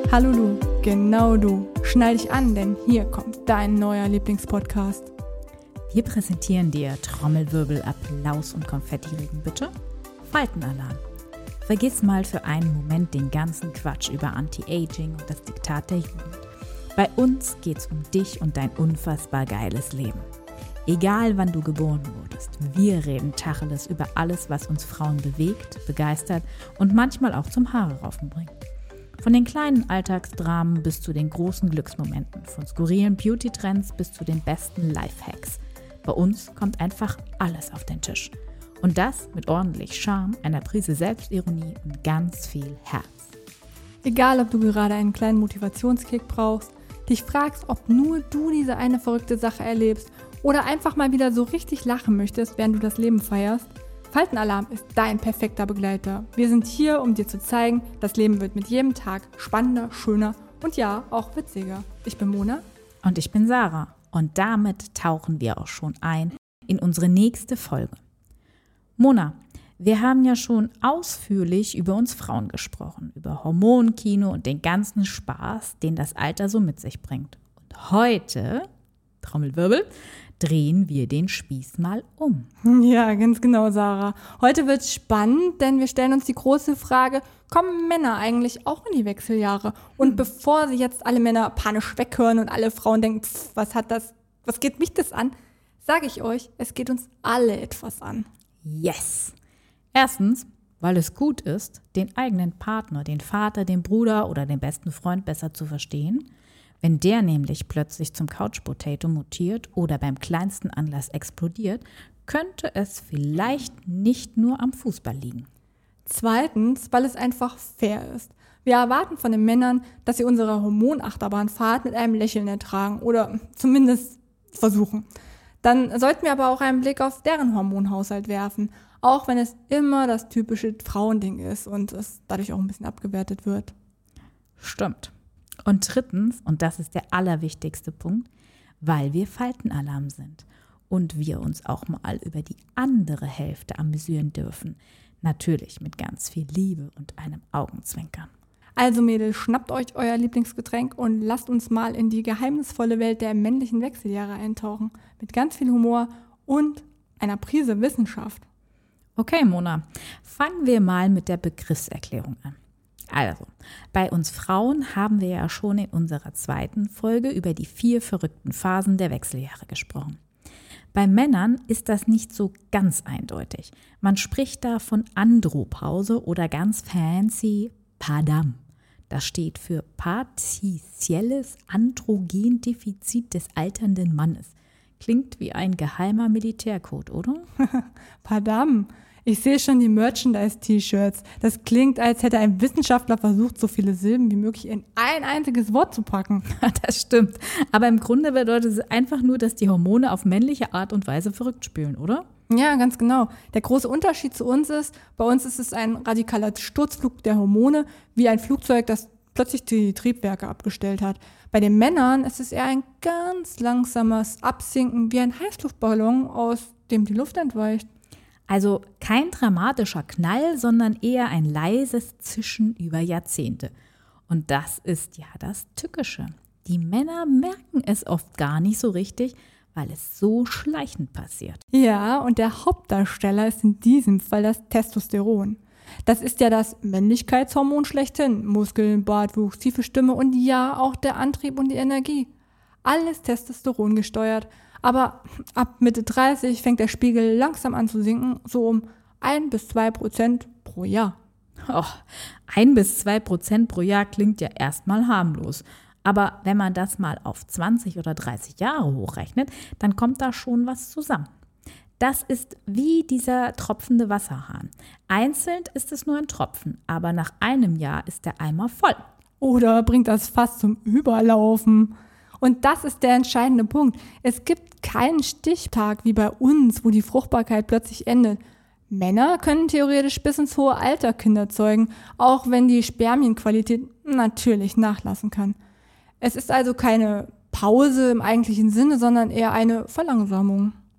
Hallo du, genau du. Schnall dich an, denn hier kommt dein neuer Lieblingspodcast. Wir präsentieren dir Trommelwirbel, Applaus und Konfettiregen, bitte. Faltenalarm. Vergiss mal für einen Moment den ganzen Quatsch über Anti-Aging und das Diktat der Jugend. Bei uns geht's um dich und dein unfassbar geiles Leben. Egal wann du geboren wurdest, wir reden Tacheles über alles, was uns Frauen bewegt, begeistert und manchmal auch zum Haare raufen bringt. Von den kleinen Alltagsdramen bis zu den großen Glücksmomenten, von skurrilen Beauty-Trends bis zu den besten Lifehacks. Bei uns kommt einfach alles auf den Tisch. Und das mit ordentlich Charme, einer Prise Selbstironie und ganz viel Herz. Egal, ob du gerade einen kleinen Motivationskick brauchst, dich fragst, ob nur du diese eine verrückte Sache erlebst oder einfach mal wieder so richtig lachen möchtest, während du das Leben feierst, Faltenalarm ist dein perfekter Begleiter. Wir sind hier, um dir zu zeigen, das Leben wird mit jedem Tag spannender, schöner und ja, auch witziger. Ich bin Mona. Und ich bin Sarah. Und damit tauchen wir auch schon ein in unsere nächste Folge. Mona, wir haben ja schon ausführlich über uns Frauen gesprochen, über Hormonkino und den ganzen Spaß, den das Alter so mit sich bringt. Und heute, Trommelwirbel, drehen wir den Spieß mal um. Ja, ganz genau, Sarah. Heute wird's spannend, denn wir stellen uns die große Frage, kommen Männer eigentlich auch in die Wechseljahre? Und bevor sie jetzt alle Männer panisch weghören und alle Frauen denken, was geht mich das an, sage ich euch, es geht uns alle etwas an. Yes! Erstens, weil es gut ist, den eigenen Partner, den Vater, den Bruder oder den besten Freund besser zu verstehen. Wenn der nämlich plötzlich zum Couch-Potato mutiert oder beim kleinsten Anlass explodiert, könnte es vielleicht nicht nur am Fußball liegen. Zweitens, weil es einfach fair ist. Wir erwarten von den Männern, dass sie unsere Hormonachterbahnfahrt mit einem Lächeln ertragen oder zumindest versuchen. Dann sollten wir aber auch einen Blick auf deren Hormonhaushalt werfen, auch wenn es immer das typische Frauending ist und es dadurch auch ein bisschen abgewertet wird. Stimmt. Und drittens, und das ist der allerwichtigste Punkt, weil wir Faltenalarm sind und wir uns auch mal über die andere Hälfte amüsieren dürfen. Natürlich mit ganz viel Liebe und einem Augenzwinkern. Also Mädels, schnappt euch euer Lieblingsgetränk und lasst uns mal in die geheimnisvolle Welt der männlichen Wechseljahre eintauchen. Mit ganz viel Humor und einer Prise Wissenschaft. Okay, Mona, fangen wir mal mit der Begriffserklärung an. Also, bei uns Frauen haben wir ja schon in unserer zweiten Folge über die 4 verrückten Phasen der Wechseljahre gesprochen. Bei Männern ist das nicht so ganz eindeutig. Man spricht da von Andropause oder ganz fancy PADAM. Das steht für partielles Androgendefizit des alternden Mannes. Klingt wie ein geheimer Militärcode, oder? Padam, ich sehe schon die Merchandise-T-Shirts. Das klingt, als hätte ein Wissenschaftler versucht, so viele Silben wie möglich in ein einziges Wort zu packen. Das stimmt. Aber im Grunde bedeutet es einfach nur, dass die Hormone auf männliche Art und Weise verrückt spielen, oder? Ja, ganz genau. Der große Unterschied zu uns ist, bei uns ist es ein radikaler Sturzflug der Hormone, wie ein Flugzeug, das plötzlich die Triebwerke abgestellt hat. Bei den Männern ist es eher ein ganz langsames Absinken, wie ein Heißluftballon, aus dem die Luft entweicht. Also kein dramatischer Knall, sondern eher ein leises Zischen über Jahrzehnte. Und das ist ja das Tückische. Die Männer merken es oft gar nicht so richtig, weil es so schleichend passiert. Ja, und der Hauptdarsteller ist in diesem Fall das Testosteron. Das ist ja das Männlichkeitshormon schlechthin. Muskeln, Bartwuchs, tiefe Stimme und ja, auch der Antrieb und die Energie. Alles Testosteron gesteuert. Aber ab Mitte 30 fängt der Spiegel langsam an zu sinken, so um 1-2% pro Jahr. 1-2% pro Jahr klingt ja erstmal harmlos. Aber wenn man das mal auf 20 oder 30 Jahre hochrechnet, dann kommt da schon was zusammen. Das ist wie dieser tropfende Wasserhahn. Einzeln ist es nur ein Tropfen, aber nach einem Jahr ist der Eimer voll. Oder bringt das fast zum Überlaufen. Und das ist der entscheidende Punkt. Es gibt keinen Stichtag wie bei uns, wo die Fruchtbarkeit plötzlich endet. Männer können theoretisch bis ins hohe Alter Kinder zeugen, auch wenn die Spermienqualität natürlich nachlassen kann. Es ist also keine Pause im eigentlichen Sinne, sondern eher eine Verlangsamung.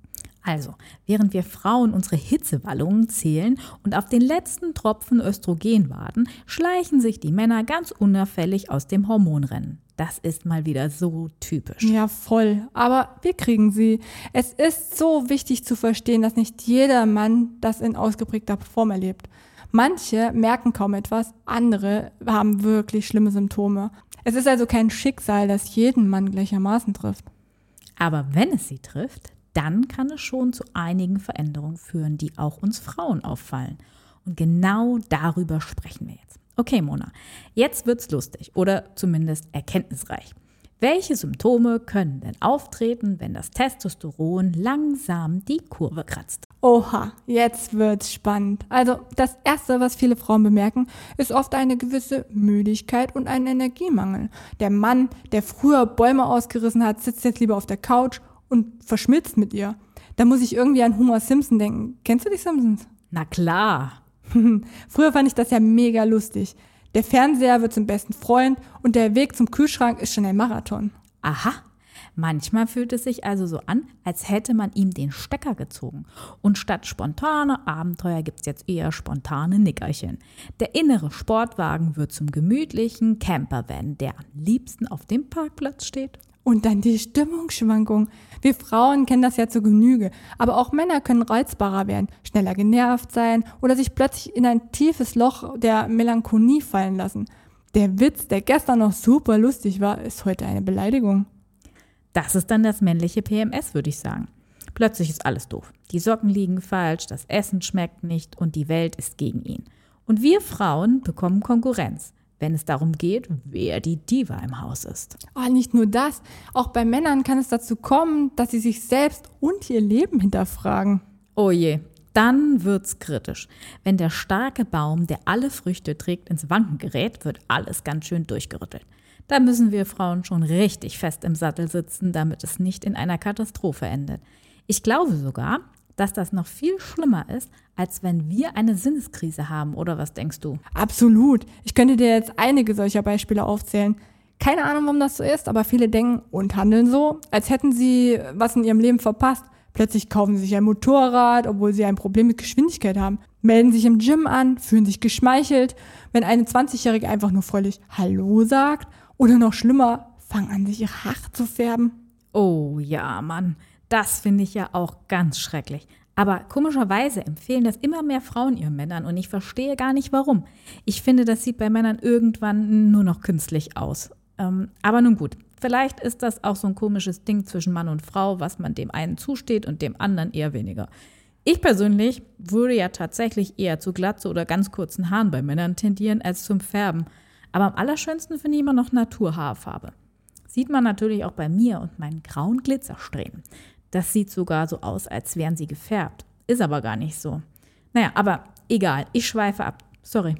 Also, während wir Frauen unsere Hitzewallungen zählen und auf den letzten Tropfen Östrogen warten, schleichen sich die Männer ganz unauffällig aus dem Hormonrennen. Das ist mal wieder so typisch. Ja, voll. Aber wir kriegen sie. Es ist so wichtig zu verstehen, dass nicht jeder Mann das in ausgeprägter Form erlebt. Manche merken kaum etwas, andere haben wirklich schlimme Symptome. Es ist also kein Schicksal, das jeden Mann gleichermaßen trifft. Aber wenn es sie trifft, dann kann es schon zu einigen Veränderungen führen, die auch uns Frauen auffallen. Und genau darüber sprechen wir jetzt. Okay, Mona, jetzt wird's lustig oder zumindest erkenntnisreich. Welche Symptome können denn auftreten, wenn das Testosteron langsam die Kurve kratzt? Oha, jetzt wird's spannend. Also das Erste, was viele Frauen bemerken, ist oft eine gewisse Müdigkeit und ein Energiemangel. Der Mann, der früher Bäume ausgerissen hat, sitzt jetzt lieber auf der Couch und verschmilzt mit ihr. Da muss ich irgendwie an Homer Simpson denken. Kennst du die Simpsons? Na klar. Früher fand ich das ja mega lustig. Der Fernseher wird zum besten Freund und der Weg zum Kühlschrank ist schon ein Marathon. Aha, manchmal fühlt es sich also so an, als hätte man ihm den Stecker gezogen. Und statt spontane Abenteuer gibt's jetzt eher spontane Nickerchen. Der innere Sportwagen wird zum gemütlichen Campervan, der am liebsten auf dem Parkplatz steht. Und dann die Stimmungsschwankung. Wir Frauen kennen das ja zur Genüge, aber auch Männer können reizbarer werden, schneller genervt sein oder sich plötzlich in ein tiefes Loch der Melancholie fallen lassen. Der Witz, der gestern noch super lustig war, ist heute eine Beleidigung. Das ist dann das männliche PMS, würde ich sagen. Plötzlich ist alles doof. Die Socken liegen falsch, das Essen schmeckt nicht und die Welt ist gegen ihn. Und wir Frauen bekommen Konkurrenz, wenn es darum geht, wer die Diva im Haus ist. Oh, nicht nur das, auch bei Männern kann es dazu kommen, dass sie sich selbst und ihr Leben hinterfragen. Oh je, dann wird's kritisch. Wenn der starke Baum, der alle Früchte trägt, ins Wanken gerät, wird alles ganz schön durchgerüttelt. Da müssen wir Frauen schon richtig fest im Sattel sitzen, damit es nicht in einer Katastrophe endet. Ich glaube sogar, dass das noch viel schlimmer ist, als wenn wir eine Sinneskrise haben, oder was denkst du? Absolut. Ich könnte dir jetzt einige solcher Beispiele aufzählen. Keine Ahnung, warum das so ist, aber viele denken und handeln so, als hätten sie was in ihrem Leben verpasst. Plötzlich kaufen sie sich ein Motorrad, obwohl sie ein Problem mit Geschwindigkeit haben, melden sich im Gym an, fühlen sich geschmeichelt, wenn eine 20-Jährige einfach nur fröhlich Hallo sagt oder noch schlimmer, fangen an, sich ihre Haare zu färben. Oh ja, Mann, das finde ich ja auch ganz schrecklich. Aber komischerweise empfehlen das immer mehr Frauen ihren Männern und ich verstehe gar nicht, warum. Ich finde, das sieht bei Männern irgendwann nur noch künstlich aus. Aber nun gut, vielleicht ist das auch so ein komisches Ding zwischen Mann und Frau, was man dem einen zusteht und dem anderen eher weniger. Ich persönlich würde ja tatsächlich eher zu Glatze oder ganz kurzen Haaren bei Männern tendieren als zum Färben. Aber am allerschönsten finde ich immer noch Naturhaarfarbe. Sieht man natürlich auch bei mir und meinen grauen Glitzersträhnen. Das sieht sogar so aus, als wären sie gefärbt. Ist aber gar nicht so. Naja, aber egal, ich schweife ab. Sorry.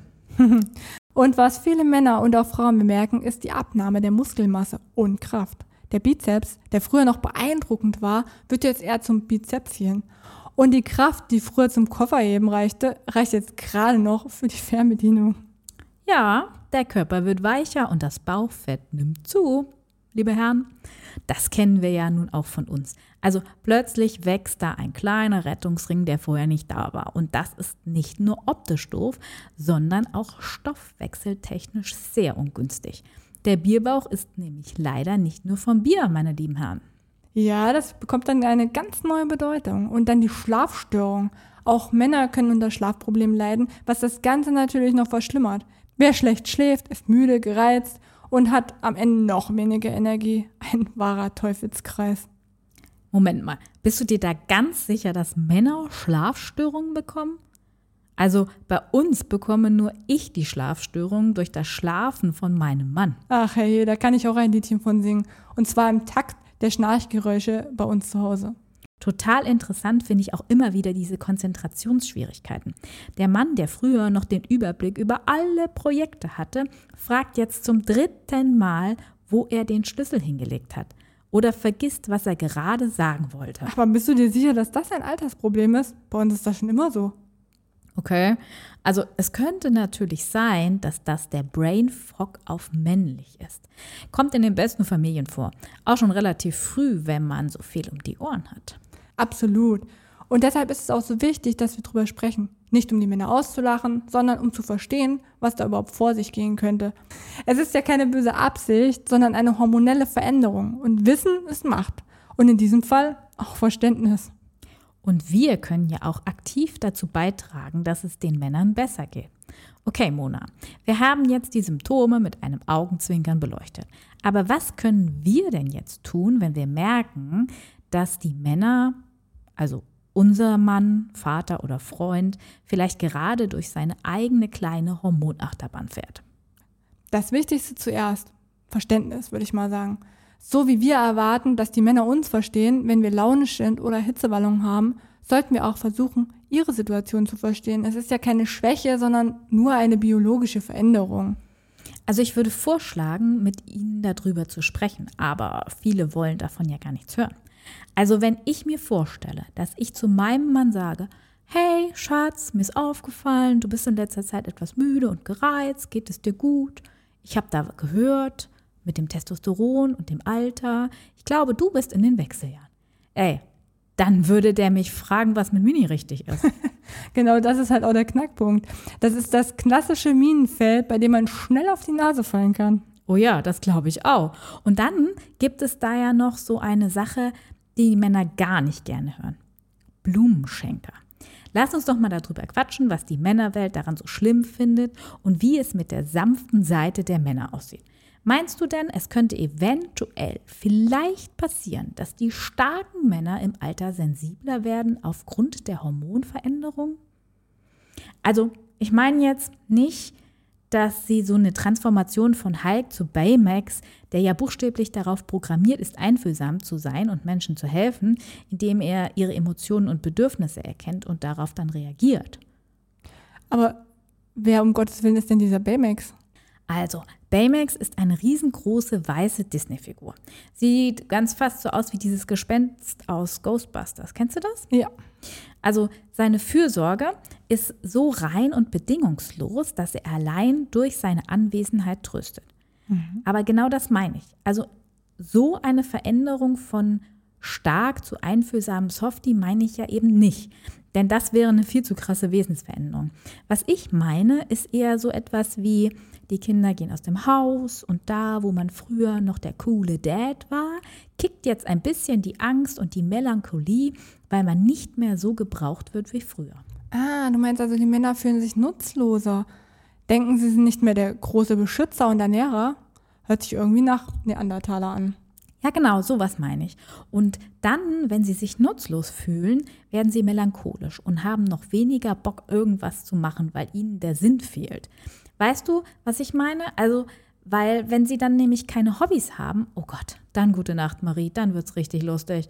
Und was viele Männer und auch Frauen bemerken, ist die Abnahme der Muskelmasse und Kraft. Der Bizeps, der früher noch beeindruckend war, wird jetzt eher zum Bizepschen. Und die Kraft, die früher zum Kofferheben reichte, reicht jetzt gerade noch für die Fernbedienung. Ja, der Körper wird weicher und das Bauchfett nimmt zu. Liebe Herren, das kennen wir ja nun auch von uns. Also plötzlich wächst da ein kleiner Rettungsring, der vorher nicht da war. Und das ist nicht nur optisch doof, sondern auch stoffwechseltechnisch sehr ungünstig. Der Bierbauch ist nämlich leider nicht nur vom Bier, meine lieben Herren. Ja, das bekommt dann eine ganz neue Bedeutung. Und dann die Schlafstörung. Auch Männer können unter Schlafproblemen leiden, was das Ganze natürlich noch verschlimmert. Wer schlecht schläft, ist müde, gereizt und hat am Ende noch weniger Energie. Ein wahrer Teufelskreis. Moment mal, bist du dir da ganz sicher, dass Männer Schlafstörungen bekommen? Also bei uns bekomme nur ich die Schlafstörungen durch das Schlafen von meinem Mann. Ach hey, da kann ich auch ein Liedchen von singen. Und zwar im Takt der Schnarchgeräusche bei uns zu Hause. Total interessant finde ich auch immer wieder diese Konzentrationsschwierigkeiten. Der Mann, der früher noch den Überblick über alle Projekte hatte, fragt jetzt zum 3. Mal, wo er den Schlüssel hingelegt hat. Oder vergisst, was er gerade sagen wollte. Aber bist du dir sicher, dass das ein Altersproblem ist? Bei uns ist das schon immer so. Okay, also es könnte natürlich sein, dass das der Brain Fog auf männlich ist. Kommt in den besten Familien vor. Auch schon relativ früh, wenn man so viel um die Ohren hat. Absolut. Und deshalb ist es auch so wichtig, dass wir drüber sprechen. Nicht um die Männer auszulachen, sondern um zu verstehen, was da überhaupt vor sich gehen könnte. Es ist ja keine böse Absicht, sondern eine hormonelle Veränderung. Und Wissen ist Macht. Und in diesem Fall auch Verständnis. Und wir können ja auch aktiv dazu beitragen, dass es den Männern besser geht. Okay, Mona, wir haben jetzt die Symptome mit einem Augenzwinkern beleuchtet. Aber was können wir denn jetzt tun, wenn wir merken, dass die Männer, also unser Mann, Vater oder Freund, vielleicht gerade durch seine eigene kleine Hormonachterbahn fährt? Das Wichtigste zuerst, Verständnis, würde ich mal sagen. So wie wir erwarten, dass die Männer uns verstehen, wenn wir launisch sind oder Hitzewallungen haben, sollten wir auch versuchen, ihre Situation zu verstehen. Es ist ja keine Schwäche, sondern nur eine biologische Veränderung. Also ich würde vorschlagen, mit Ihnen darüber zu sprechen, aber viele wollen davon ja gar nichts hören. Also wenn ich mir vorstelle, dass ich zu meinem Mann sage, hey Schatz, mir ist aufgefallen, du bist in letzter Zeit etwas müde und gereizt, geht es dir gut? Ich habe da gehört, mit dem Testosteron und dem Alter, ich glaube, du bist in den Wechseljahren. Dann würde der mich fragen, was mit Mini richtig ist. Genau, das ist halt auch der Knackpunkt. Das ist das klassische Minenfeld, bei dem man schnell auf die Nase fallen kann. Oh ja, das glaube ich auch. Und dann gibt es da ja noch so eine Sache, die Männer gar nicht gerne hören. Blumenschenker. Lass uns doch mal darüber quatschen, was die Männerwelt daran so schlimm findet und wie es mit der sanften Seite der Männer aussieht. Meinst du denn, es könnte eventuell vielleicht passieren, dass die starken Männer im Alter sensibler werden aufgrund der Hormonveränderung? Also, ich meine jetzt nicht, dass sie so eine Transformation von Hulk zu Baymax, der ja buchstäblich darauf programmiert ist, einfühlsam zu sein und Menschen zu helfen, indem er ihre Emotionen und Bedürfnisse erkennt und darauf dann reagiert. Aber wer um Gottes Willen ist denn dieser Baymax? Also, Baymax ist eine riesengroße weiße Disney-Figur. Sieht ganz fast so aus wie dieses Gespenst aus Ghostbusters. Kennst du das? Ja. Also seine Fürsorge ist so rein und bedingungslos, dass er allein durch seine Anwesenheit tröstet. Aber genau das meine ich. Also so eine Veränderung von stark zu einfühlsamen Softie meine ich ja eben nicht. Denn das wäre eine viel zu krasse Wesensveränderung. Was ich meine, ist eher so etwas wie, die Kinder gehen aus dem Haus und da, wo man früher noch der coole Dad war, kickt jetzt ein bisschen die Angst und die Melancholie, weil man nicht mehr so gebraucht wird wie früher. Ah, du meinst also, die Männer fühlen sich nutzloser. Denken, sie sind nicht mehr der große Beschützer und Ernährer? Hört sich irgendwie nach Neandertaler an. Ja, genau, sowas meine ich. Und dann, wenn sie sich nutzlos fühlen, werden sie melancholisch und haben noch weniger Bock, irgendwas zu machen, weil ihnen der Sinn fehlt. Weißt du, was ich meine? Also, weil wenn sie dann nämlich keine Hobbys haben, oh Gott, dann gute Nacht, Marie, dann wird's richtig lustig.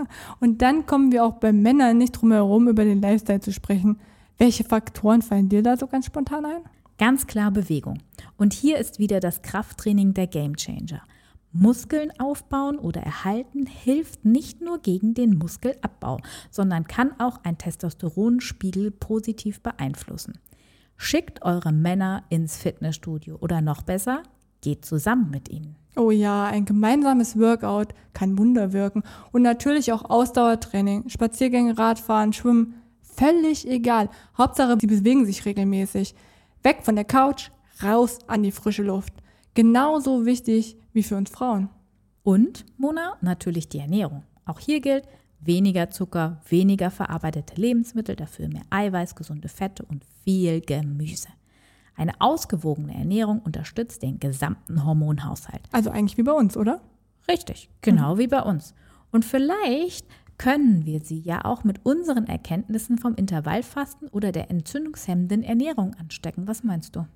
Und dann kommen wir auch bei Männern nicht drum herum, über den Lifestyle zu sprechen. Welche Faktoren fallen dir da so ganz spontan ein? Ganz klar Bewegung. Und hier ist wieder das Krafttraining der Gamechanger. Muskeln aufbauen oder erhalten hilft nicht nur gegen den Muskelabbau, sondern kann auch einen Testosteronspiegel positiv beeinflussen. Schickt eure Männer ins Fitnessstudio oder noch besser, geht zusammen mit ihnen. Oh ja, ein gemeinsames Workout kann Wunder wirken. Und natürlich auch Ausdauertraining, Spaziergänge, Radfahren, Schwimmen, völlig egal. Hauptsache, sie bewegen sich regelmäßig. Weg von der Couch, raus an die frische Luft. Genauso wichtig wie für uns Frauen. Und, Mona, natürlich die Ernährung. Auch hier gilt, weniger Zucker, weniger verarbeitete Lebensmittel, dafür mehr Eiweiß, gesunde Fette und viel Gemüse. Eine ausgewogene Ernährung unterstützt den gesamten Hormonhaushalt. Also eigentlich wie bei uns, oder? Richtig, genau wie bei uns. Und vielleicht können wir sie ja auch mit unseren Erkenntnissen vom Intervallfasten oder der entzündungshemmenden Ernährung anstecken. Was meinst du?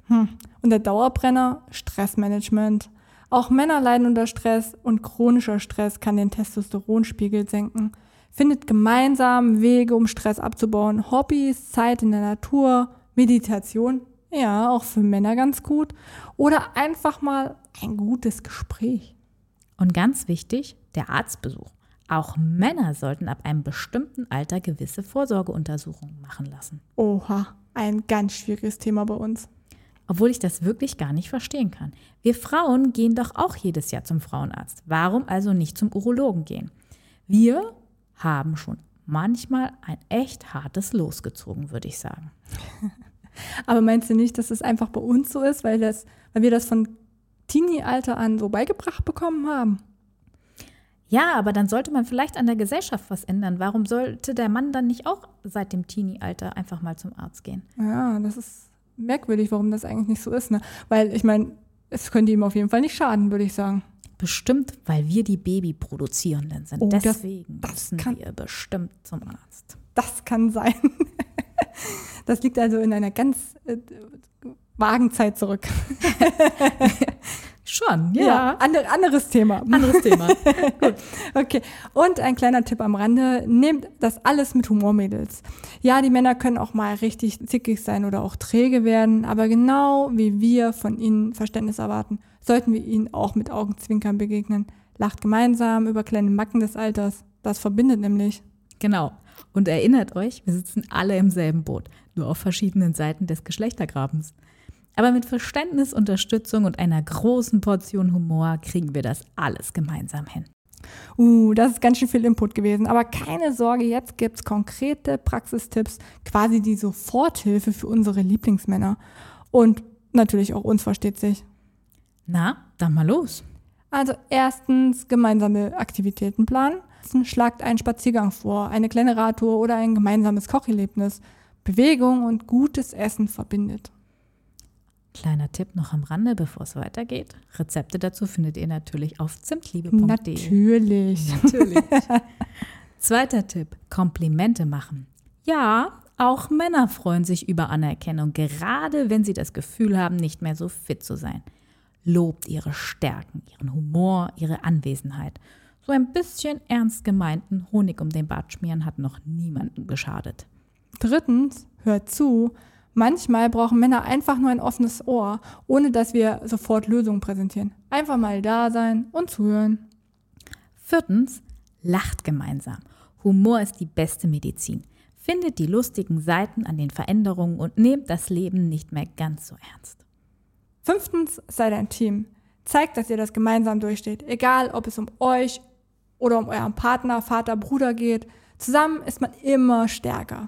Und der Dauerbrenner, Stressmanagement. Auch Männer leiden unter Stress und chronischer Stress kann den Testosteronspiegel senken. Findet gemeinsam Wege, um Stress abzubauen. Hobbys, Zeit in der Natur, Meditation, ja, auch für Männer ganz gut. Oder einfach mal ein gutes Gespräch. Und ganz wichtig, der Arztbesuch. Auch Männer sollten ab einem bestimmten Alter gewisse Vorsorgeuntersuchungen machen lassen. Oha, ein ganz schwieriges Thema bei uns. Obwohl ich das wirklich gar nicht verstehen kann. Wir Frauen gehen doch auch jedes Jahr zum Frauenarzt. Warum also nicht zum Urologen gehen? Wir haben schon manchmal ein echt hartes Los gezogen, würde ich sagen. Aber meinst du nicht, dass es einfach bei uns so ist, weil wir das von Teenie-Alter an so beigebracht bekommen haben? Ja, aber dann sollte man vielleicht an der Gesellschaft was ändern. Warum sollte der Mann dann nicht auch seit dem Teenie-Alter einfach mal zum Arzt gehen? Ja, das ist merkwürdig, warum das eigentlich nicht so ist, ne? Weil ich meine, es könnte ihm auf jeden Fall nicht schaden, würde ich sagen. Bestimmt, weil wir die Babyproduzierenden sind. Oh, Deswegen müssen wir bestimmt zum Arzt. Das kann sein. Das liegt also in einer ganz vagen Zeit zurück. Schon, ja. Anderes Thema. Gut. Okay. Und ein kleiner Tipp am Rande, nehmt das alles mit Humor, Mädels. Ja, die Männer können auch mal richtig zickig sein oder auch träge werden, aber genau wie wir von ihnen Verständnis erwarten, sollten wir ihnen auch mit Augenzwinkern begegnen. Lacht gemeinsam über kleine Macken des Alters. Das verbindet nämlich. Genau. Und erinnert euch, wir sitzen alle im selben Boot, nur auf verschiedenen Seiten des Geschlechtergrabens. Aber mit Verständnis, Unterstützung und einer großen Portion Humor kriegen wir das alles gemeinsam hin. Das ist ganz schön viel Input gewesen. Aber keine Sorge, jetzt gibt es konkrete Praxistipps, quasi die Soforthilfe für unsere Lieblingsmänner. Und natürlich auch uns, versteht sich. Na, dann mal los. Also erstens gemeinsame Aktivitäten planen. Schlagt einen Spaziergang vor, eine kleine Radtour oder ein gemeinsames Kocherlebnis. Bewegung und gutes Essen verbindet. Kleiner Tipp noch am Rande, bevor es weitergeht. Rezepte dazu findet ihr natürlich auf zimtliebe.de. Natürlich. Zweiter Tipp, Komplimente machen. Ja, auch Männer freuen sich über Anerkennung, gerade wenn sie das Gefühl haben, nicht mehr so fit zu sein. Lobt ihre Stärken, ihren Humor, ihre Anwesenheit. So ein bisschen ernst gemeinten Honig um den Bart schmieren hat noch niemandem geschadet. Drittens, hört zu. Manchmal brauchen Männer einfach nur ein offenes Ohr, ohne dass wir sofort Lösungen präsentieren. Einfach mal da sein und zuhören. Viertens, lacht gemeinsam. Humor ist die beste Medizin. Findet die lustigen Seiten an den Veränderungen und nehmt das Leben nicht mehr ganz so ernst. Fünftens, seid ein Team. Zeigt, dass ihr das gemeinsam durchsteht, egal ob es um euch oder um euren Partner, Vater, Bruder geht. Zusammen ist man immer stärker.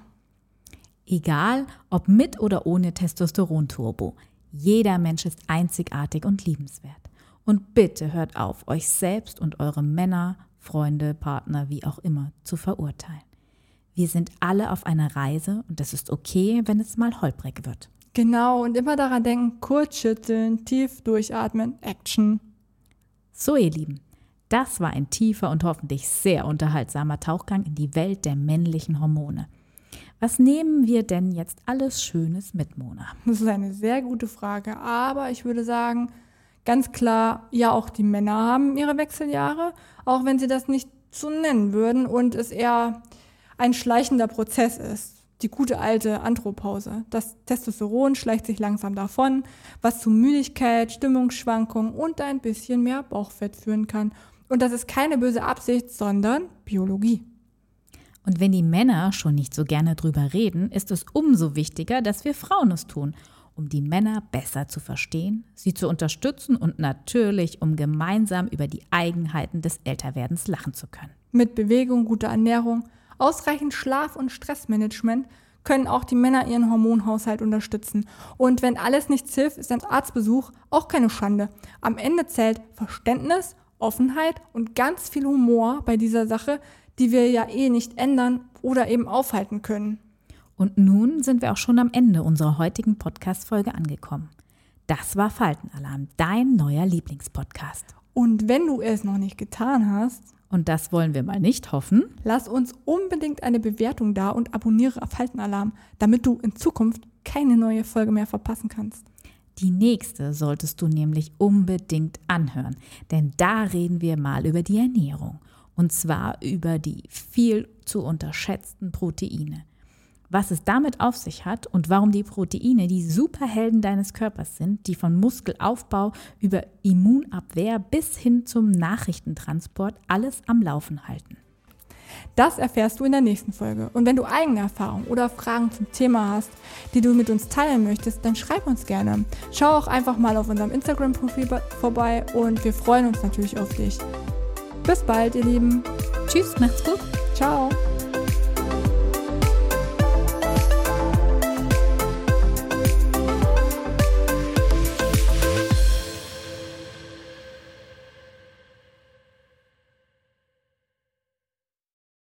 Egal, ob mit oder ohne Testosteron-Turbo. Jeder Mensch ist einzigartig und liebenswert. Und bitte hört auf, euch selbst und eure Männer, Freunde, Partner, wie auch immer, zu verurteilen. Wir sind alle auf einer Reise und es ist okay, wenn es mal holprig wird. Genau, und immer daran denken, kurz schütteln, tief durchatmen, Action. So, ihr Lieben, das war ein tiefer und hoffentlich sehr unterhaltsamer Tauchgang in die Welt der männlichen Hormone. Was nehmen wir denn jetzt alles Schönes mit, Mona? Das ist eine sehr gute Frage, aber ich würde sagen, ganz klar, ja, auch die Männer haben ihre Wechseljahre, auch wenn sie das nicht so nennen würden und es eher ein schleichender Prozess ist. Die gute alte Andropause. Das Testosteron schleicht sich langsam davon, was zu Müdigkeit, Stimmungsschwankungen und ein bisschen mehr Bauchfett führen kann. Und das ist keine böse Absicht, sondern Biologie. Und wenn die Männer schon nicht so gerne drüber reden, ist es umso wichtiger, dass wir Frauen es tun, um die Männer besser zu verstehen, sie zu unterstützen und natürlich, um gemeinsam über die Eigenheiten des Älterwerdens lachen zu können. Mit Bewegung, guter Ernährung, ausreichend Schlaf und Stressmanagement können auch die Männer ihren Hormonhaushalt unterstützen. Und wenn alles nichts hilft, ist ein Arztbesuch auch keine Schande. Am Ende zählt Verständnis, Offenheit und ganz viel Humor bei dieser Sache, die wir ja nicht ändern oder eben aufhalten können. Und nun sind wir auch schon am Ende unserer heutigen Podcast-Folge angekommen. Das war Faltenalarm, dein neuer Lieblingspodcast. Und wenn du es noch nicht getan hast, und das wollen wir mal nicht hoffen, lass uns unbedingt eine Bewertung da und abonniere Faltenalarm, damit du in Zukunft keine neue Folge mehr verpassen kannst. Die nächste solltest du nämlich unbedingt anhören, denn da reden wir mal über die Ernährung. Und zwar über die viel zu unterschätzten Proteine. Was es damit auf sich hat und warum die Proteine die Superhelden deines Körpers sind, die von Muskelaufbau über Immunabwehr bis hin zum Nachrichtentransport alles am Laufen halten. Das erfährst du in der nächsten Folge. Und wenn du eigene Erfahrungen oder Fragen zum Thema hast, die du mit uns teilen möchtest, dann schreib uns gerne. Schau auch einfach mal auf unserem Instagram-Profil vorbei und wir freuen uns natürlich auf dich. Bis bald, ihr Lieben. Tschüss, macht's gut. Ciao.